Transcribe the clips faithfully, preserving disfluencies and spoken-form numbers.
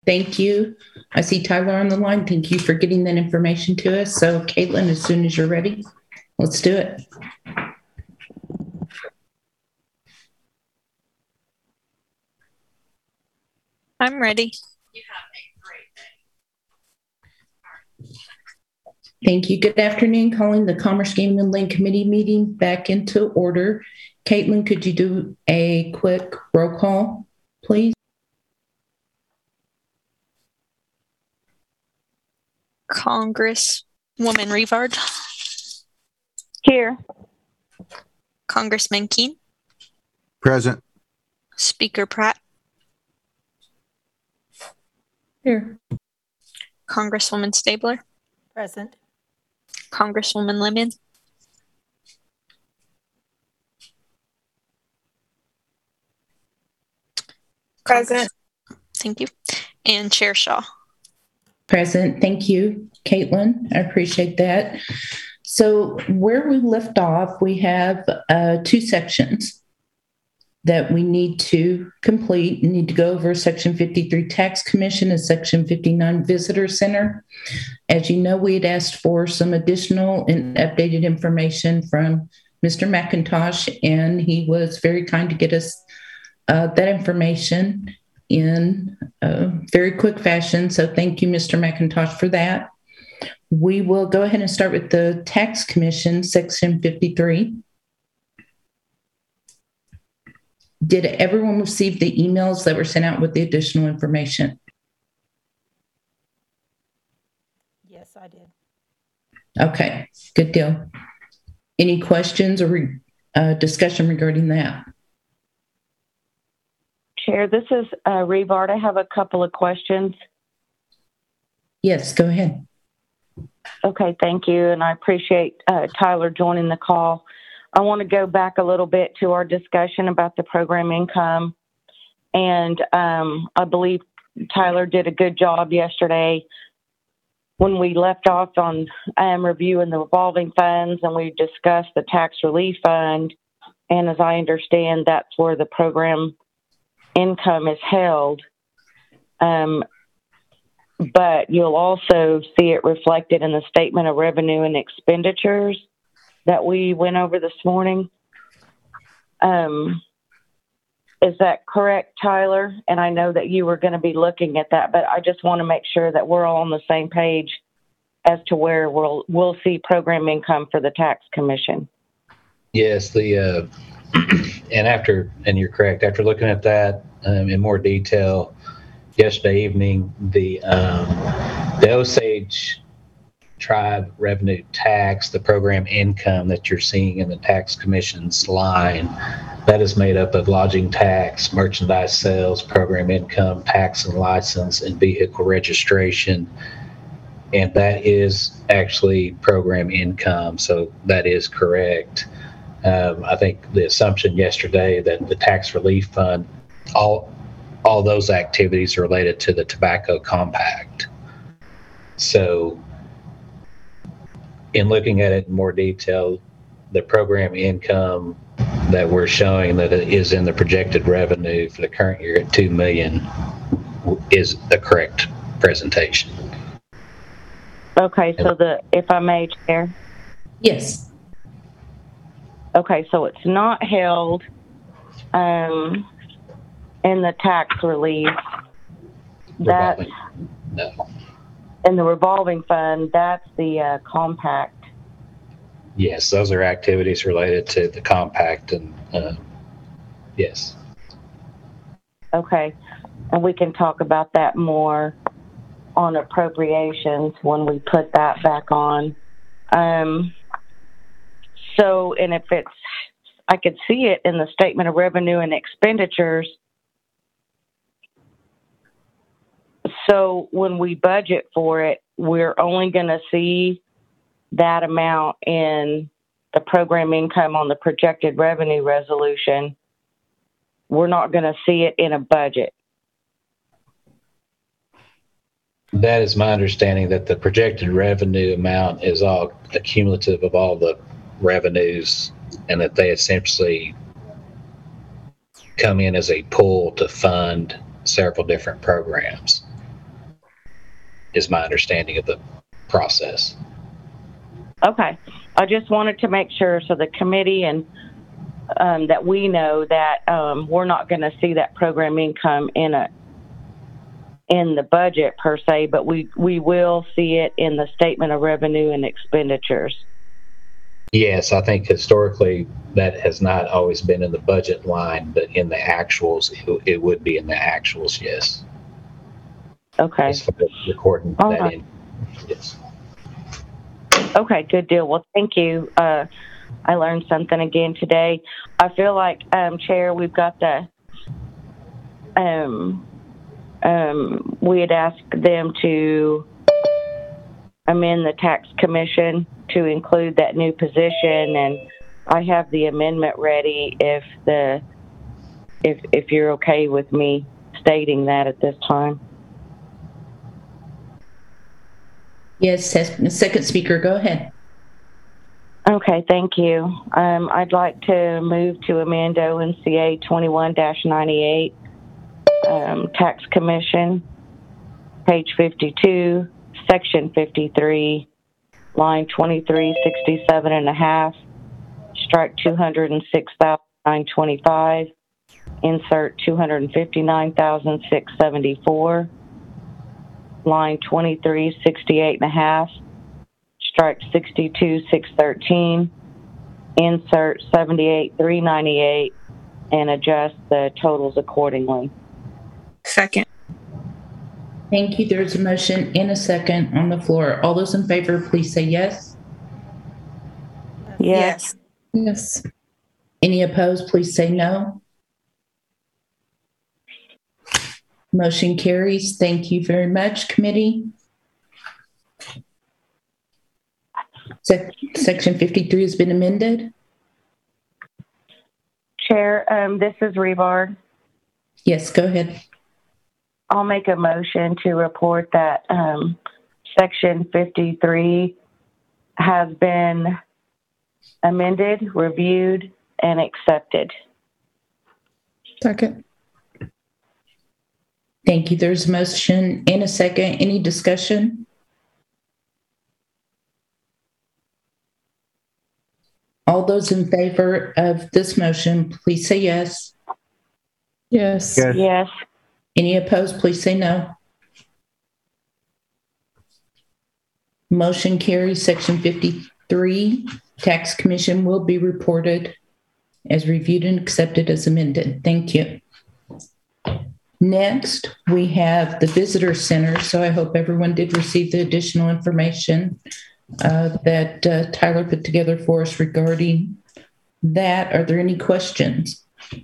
Thank you. I see Tyler on the line. Thank you for getting that information to us. So, Caitlin, as soon as you're ready, let's do it. I'm ready. Thank you. Good afternoon. Calling the Commerce, Gaming, and Link Committee meeting back into order. Caitlin, could you do a quick roll call, please? Congresswoman Rivard. Here. Congressman Keene. Present. Speaker Pratt. Here. Congresswoman Stabler. Present. Congresswoman Lemon. Present. Thank you. And Chair Shaw. Present. Thank you, Caitlin. I appreciate that. So where we left off, we have uh, two sections that we need to complete. We need to go over Section fifty-three Tax Commission and Section fifty-nine Visitor Center. As you know, we had asked for some additional and updated information from Mister McIntosh, and he was very kind to get us uh, that information in a very quick fashion. So thank you, Mister McIntosh, for that. We will go ahead and start with the Tax Commission, Section fifty-three. Did everyone receive the emails that were sent out with the additional information? Yes, I did. Okay, good deal. Any questions or re- uh, discussion regarding that? Chair, this is uh, Revard. I have a couple of questions. Yes, go ahead. Okay, thank you. And I appreciate uh, Tyler joining the call. I want to go back a little bit to our discussion about the program income. And um, I believe Tyler did a good job yesterday when we left off on um, reviewing the revolving funds, and we discussed the tax relief fund. And as I understand, that's where the program income is held. Um, but you'll also see it reflected in the statement of revenue and expenditures that we went over this morning. Um, is that correct, Tyler? And I know that you were going to be looking at that, but I just want to make sure that we're all on the same page as to where we'll we'll see program income for the tax commission. Yes, the uh, and after and you're correct. After looking at that um, in more detail yesterday evening, the um, the Osage Tribe revenue tax, the program income that you're seeing in the tax commission's line, that is made up of lodging tax, merchandise sales, program income, tax and license, and vehicle registration. And that is actually program income, so that is correct. Um, I think the assumption yesterday that the tax relief fund, all all those activities are related to the tobacco compact. So in looking at it in more detail, the program income that we're showing that it is in the projected revenue for the current year at two million dollars is the correct presentation. Okay, so the, if I may, Chair. Yes. Okay, so it's not held um, in the tax relief. That's no. in the revolving fund. That's the uh, compact. Yes, those are activities related to the compact, and uh, yes. Okay, and we can talk about that more on appropriations when we put that back on. Um, so, and if it's, I could see it in the statement of revenue and expenditures. So when we budget for it, we're only going to see that amount in the program income on the projected revenue resolution. We're not going to see it in a budget. That is my understanding, that the projected revenue amount is all accumulative of all the revenues, and that they essentially come in as a pool to fund several different programs. is my understanding of the process. Okay. I just wanted to make sure so the committee and um, that we know that um, we're not going to see that program income in a in the budget per se, but we, we will see it in the statement of revenue and expenditures. Yes, I think historically that has not always been in the budget line, but in the actuals, it, it would be in the actuals, yes. Okay. As far as recording All that right. in. Yes. Okay, good deal. Well, thank you. Uh, I learned something again today. I feel like, um, Chair, we've got the, um, um, we had asked them to amend the tax commission to include that new position, and I have the amendment ready if the, if, if you're okay with me stating that at this time. Yes, ses- second speaker, go ahead. Okay, thank you. Um, I'd like to move to amend O N C A twenty-one dash ninety-eight, um, Tax Commission, page fifty-two, section fifty-three, line twenty-three sixty-seven and a half, strike two hundred six thousand nine hundred twenty-five, insert two hundred fifty-nine thousand six hundred seventy-four, line twenty-three sixty-eight and a half, strike sixty-two six thirteen, insert seventy-eight three ninety-eight, and adjust the totals accordingly. Second. Thank you. There's a motion and a second on the floor. All those in favor, please say yes. Yes. Yes. Any opposed, please say no. Motion carries. Thank you very much, committee. Sec- Section fifty-three has been amended. Chair, um, this is Rebard. Yes, go ahead. I'll make a motion to report that um, Section fifty-three has been amended, reviewed, and accepted. Second. Thank you. There's a motion and a second. Any discussion? All those in favor of this motion, please say yes. Yes. Yes. Yes. Any opposed, please say no. Motion carries. Section fifty-three, Tax Commission will be reported as reviewed and accepted as amended. Thank you. Next, we have the Visitor Center. So I hope everyone did receive the additional information uh, that uh, Tyler put together for us regarding that. Are there any questions?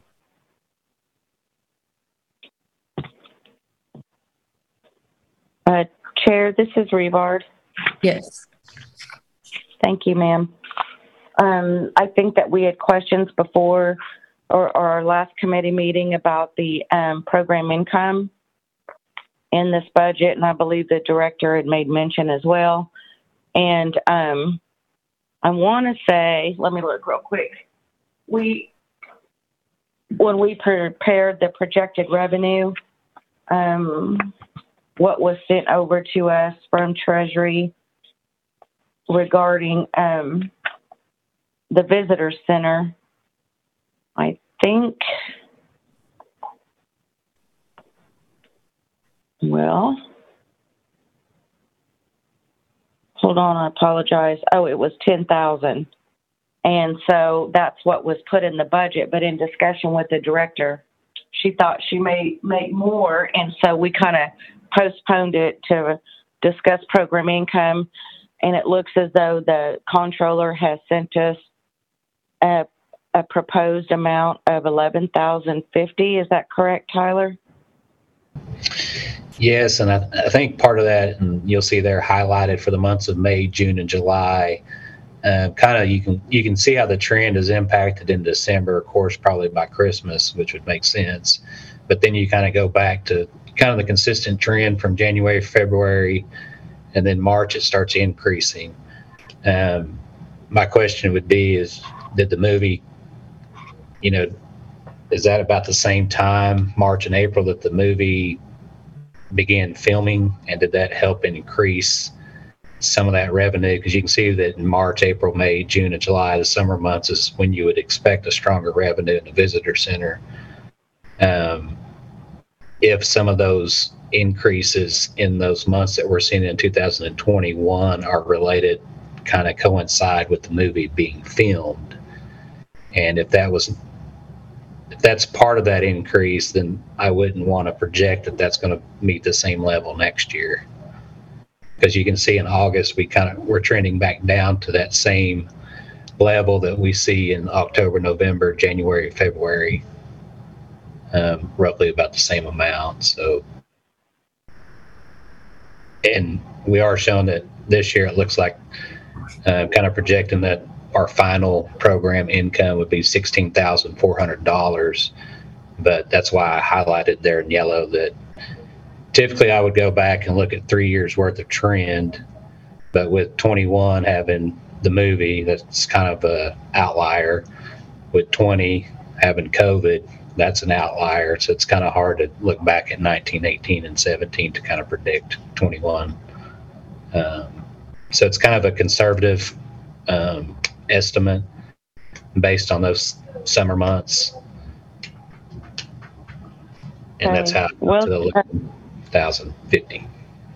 Uh, Chair, this is Rebard. Yes. Thank you, ma'am. Um, I think that we had questions before or, or our last committee meeting about the um, program income in this budget, and I believe the director had made mention as well. And um, I want to say, let me look real quick. We, when we prepared the projected revenue, um, what was sent over to us from Treasury regarding um, the Visitor Center, I think, well, hold on, I apologize. Oh, it was ten thousand. And so that's what was put in the budget, but in discussion with the director, she thought she may make more, and so we kind of postponed it to discuss program income. And it looks as though the comptroller has sent us a, a proposed amount of eleven thousand fifty. Is that correct, Tyler? Yes, and I, I think part of that, and you'll see there highlighted for the months of May, June, and July. Uh, kind of, you can you can see how the trend is impacted in December, of course, probably by Christmas, which would make sense. But then you kind of go back to kind of the consistent trend from January, February, and then March it starts increasing. Um, my question would be: Is did the movie, you know, is that about the same time, March and April, that the movie began filming, and did that help increase some of that revenue? Because you can see that in March, April, May, June, and July, the summer months, is when you would expect a stronger revenue in the visitor center. Um, if some of those increases in those months that we're seeing in two thousand twenty-one are related, kind of coincide with the movie being filmed. And if that was, if that's part of that increase, then I wouldn't want to project that that's going to meet the same level next year. Because you can see in August, we kind of, we're trending back down to that same level that we see in October, November, January, February, um, roughly about the same amount. So, and we are showing that this year it looks like uh, kind of projecting that our final program income would be sixteen thousand four hundred dollars. But that's why I highlighted there in yellow that typically I would go back and look at three years worth of trend. But with twenty-one having the movie, that's kind of a outlier. With twenty having COVID, that's an outlier. So it's kind of hard to look back at nineteen, eighteen, and seventeen to kind of predict twenty-one. Um, so it's kind of a conservative um, estimate based on those summer months. And that's how well, to the one thousand fifty.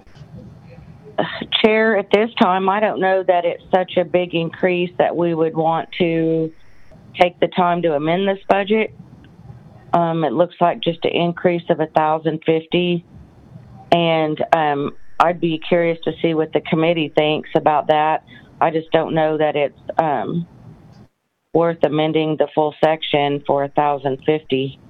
Chair, at this time, I don't know that it's such a big increase that we would want to take the time to amend this budget. Um, it looks like just an increase of one thousand fifty, and um, I'd be curious to see what the committee thinks about that. I just don't know that it's um, worth amending the full section for one thousand fifty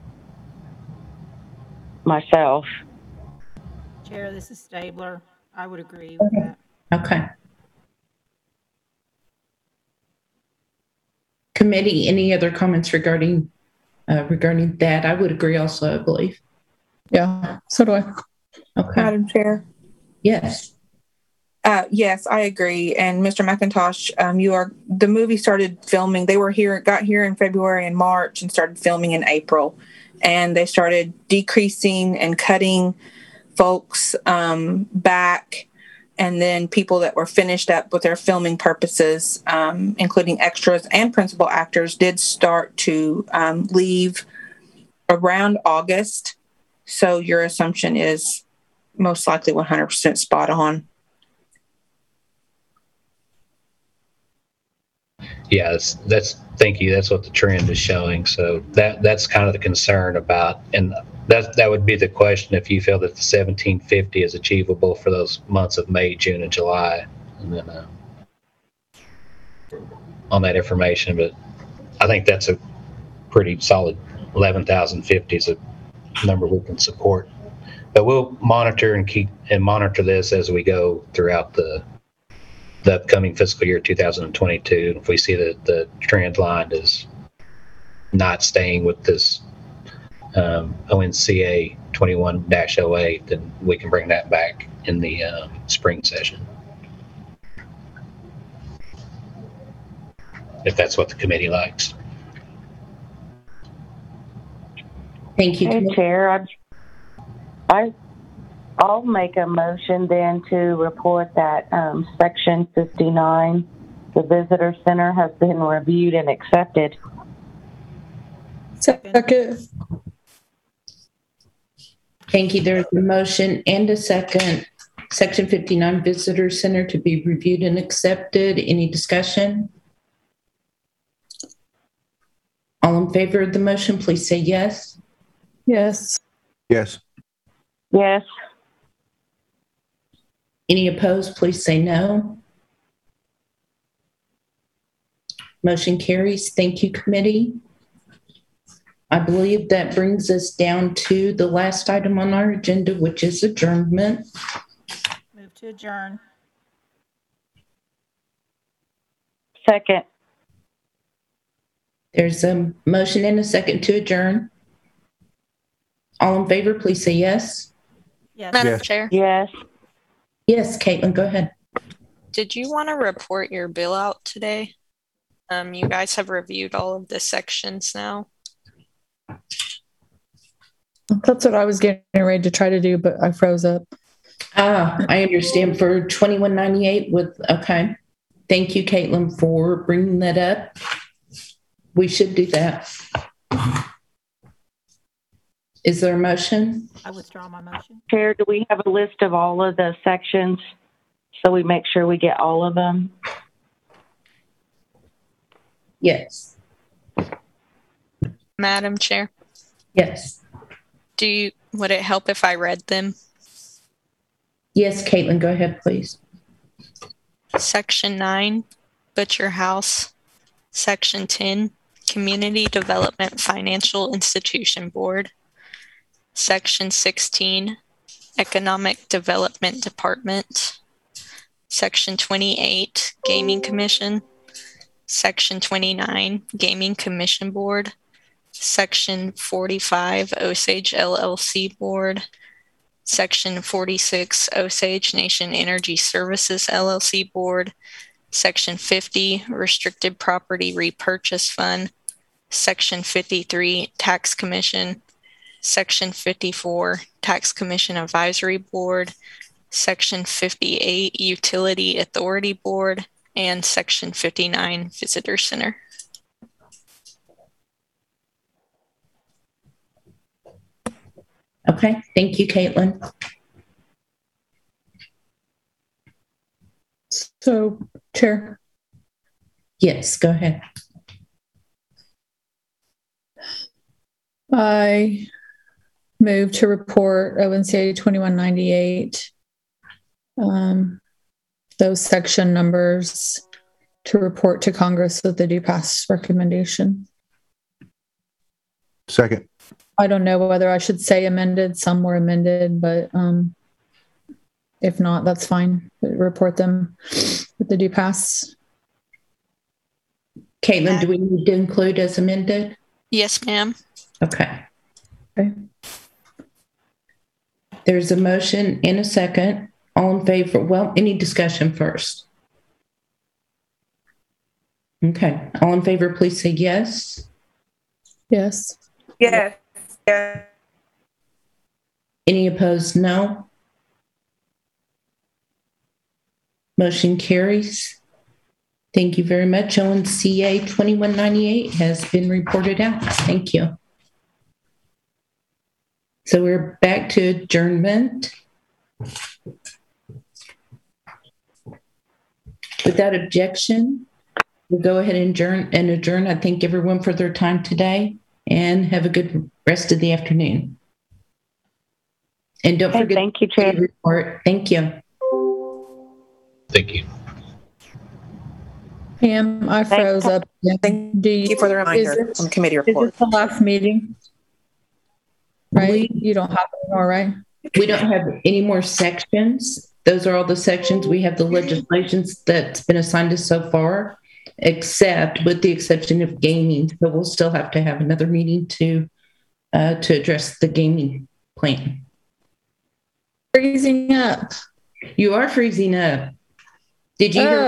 myself. Chair, this is Stabler. I would agree with that. Okay. Committee, any other comments regarding uh, regarding that? I would agree also, I believe. Yeah, so do I. Okay. Madam Chair. Yes. Uh, yes, I agree. And Mister McIntosh, um, you are the movie started filming. They were here, got here in February and March, and started filming in April. And they started decreasing and cutting folks um, back, and then people that were finished up with their filming purposes, um, including extras and principal actors, did start to um, leave around August. So your assumption is most likely one hundred percent spot on. Yeah, that's, that's thank you. That's what the trend is showing. So that that's kind of the concern about, and that that would be the question if you feel that the seventeen fifty is achievable for those months of May, June, and July, and then uh, on that information. But I think that's a pretty solid eleven thousand fifty is a number we can support. But we'll monitor and keep and monitor this as we go throughout the the upcoming fiscal year two thousand twenty-two. If we see that the trend line is not staying with this um, O N C A twenty-one dash oh eight, then we can bring that back in the um, spring session. If that's what the committee likes. Thank you. Hey, Chair, I, I, I'll make a motion then to report that um, Section fifty-nine, the Visitor Center, has been reviewed and accepted. Second. Thank you. There's a motion and a second. Section fifty-nine Visitor Center to be reviewed and accepted. Any discussion? All in favor of the motion, please say yes. Yes. Yes. Yes. Any opposed, please say no. Motion carries. Thank you, committee. I believe that brings us down to the last item on our agenda, which is adjournment. Move to adjourn. Second. There's a motion and a second to adjourn. All in favor, please say yes. Yes. Madam Yes. Chair, Yes. Yes, Caitlin, go ahead. did you want to report your bill out today? Um, you guys have reviewed all of the sections now. That's what I was getting ready to try to do, but I froze up. Ah, I understand for twenty-one ninety-eight with, okay. Thank you, Caitlin, for bringing that up. We should do that. Is there a motion? I withdraw my motion. Chair, do we have a list of all of the sections so we make sure we get all of them? Yes. Madam Chair, Yes. do you, would it help if I read them? Yes, Caitlin, go ahead, please. Section nine, Butcher House. Section ten, Community Development Financial Institution Board. Section sixteen, Economic Development Department. Section twenty-eight, Gaming Commission. Section twenty-nine, Gaming Commission Board. Section forty-five, Osage L L C Board. Section forty-six, Osage Nation Energy Services L L C Board. Section fifty, Restricted Property Repurchase Fund. Section fifty-three, Tax Commission. Section fifty-four, Tax Commission Advisory Board. Section fifty-eight, Utility Authority Board. And Section fifty-nine, Visitor Center. Okay, thank you, Caitlin. So, Chair, Yes, go ahead. I move to report O N C A twenty-one ninety-eight, um, those section numbers to report to Congress with the due pass recommendation. Second. I don't know whether I should say amended. Some were amended, but um, if not, that's fine. Report them with the due pass. Caitlin, do we need to include as amended? Yes, ma'am. Okay. Okay. There's a motion and a second. All in favor? Well, any discussion first? Okay. All in favor, please say yes. Yes. Yes. Yeah. Any opposed? No. Motion carries. Thank you very much. O N C A twenty-one ninety-eight has been reported out. Thank you. So we're back to adjournment. Without objection, we'll go ahead and adjourn and adjourn. I thank everyone for their time today and have a good rest of the afternoon. And don't Hey, forget thank you, Chair. to report. Thank you. Thank you. Pam, I froze up. Thank Do you, you for the reminder is it- on the committee Is report. this the last meeting? Right? We- You don't have any more, right? We don't have any more sections. Those are all the sections. We have the legislations that's been assigned us so far, except with the exception of gaming. So we'll still have to have another meeting to uh, to address the gaming plan. Freezing up. You are freezing up. Did you hear